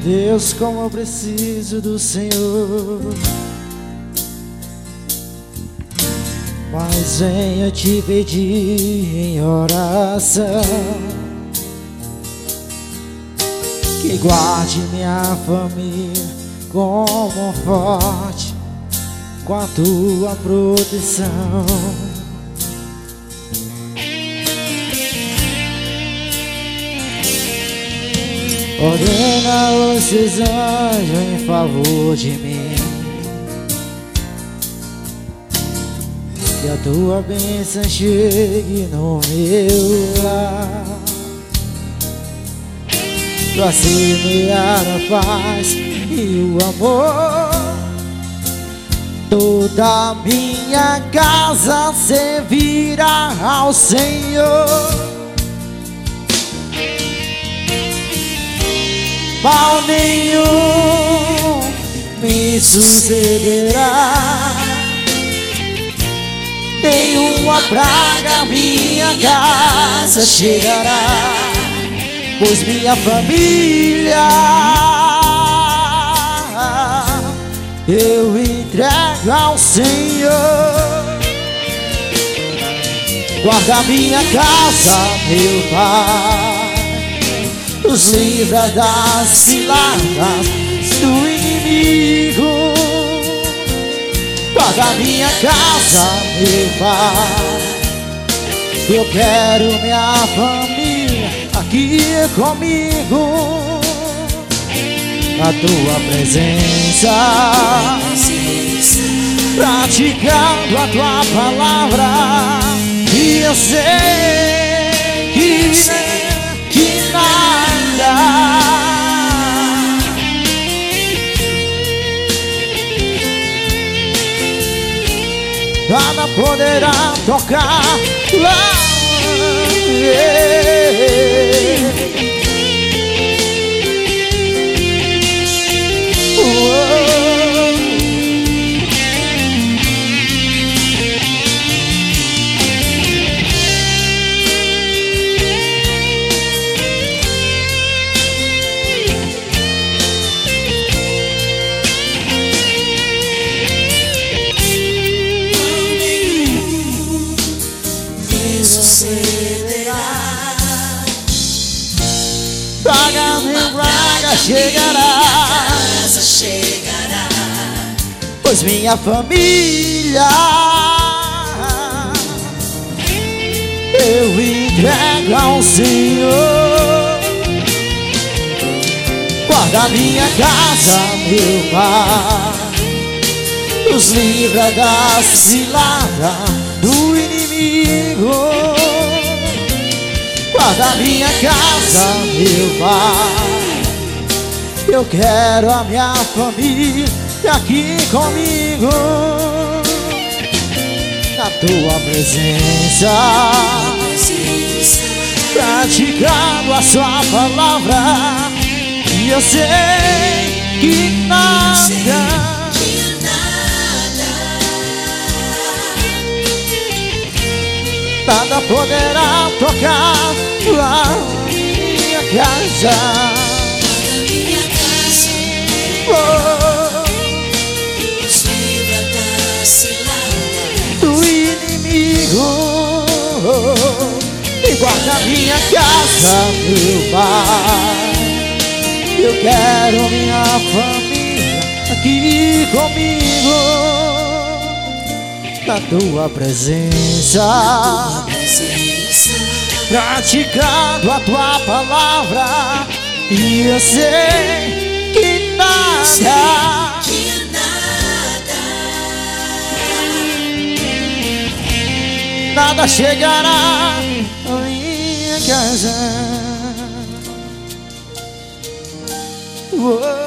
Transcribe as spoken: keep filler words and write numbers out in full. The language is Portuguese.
Deus, como eu preciso do Senhor. Mas venho te pedir em oração que guarde minha família como forte com a tua proteção. Ordena os seus anjos em favor de mim, que a tua bênção chegue no meu lar, pra semear a paz e o amor. Toda minha casa servirá ao Senhor. Mal nenhum me sucederá, nenhuma praga minha casa chegará, pois minha família eu entrego ao Senhor. Guarda minha casa, meu Pai, nos livra das ciladas do inimigo. Guarda minha casa, meu Pai, eu quero minha família aqui comigo, na tua presença, praticando a tua palavra. E eu sei que, que nada, nada poderá tocar lá. Praga nem praga chegará, casa chegará, pois minha família eu entrego ao Senhor. Guarda minha casa, meu Pai, nos livra das ciladas do inimigo. Guarda minha casa, meu Pai, eu quero a minha família aqui comigo, na tua presença, praticando a sua palavra. E eu sei que nada, nada poderá tocar lá na minha casa. minha casa, Oh, nos livra da cilada do inimigo. E guarda minha casa, meu Pai, eu quero minha família aqui comigo, na tua presença, praticando a tua palavra. E eu sei que nada, que nada, nada chegará à minha casa. Oh.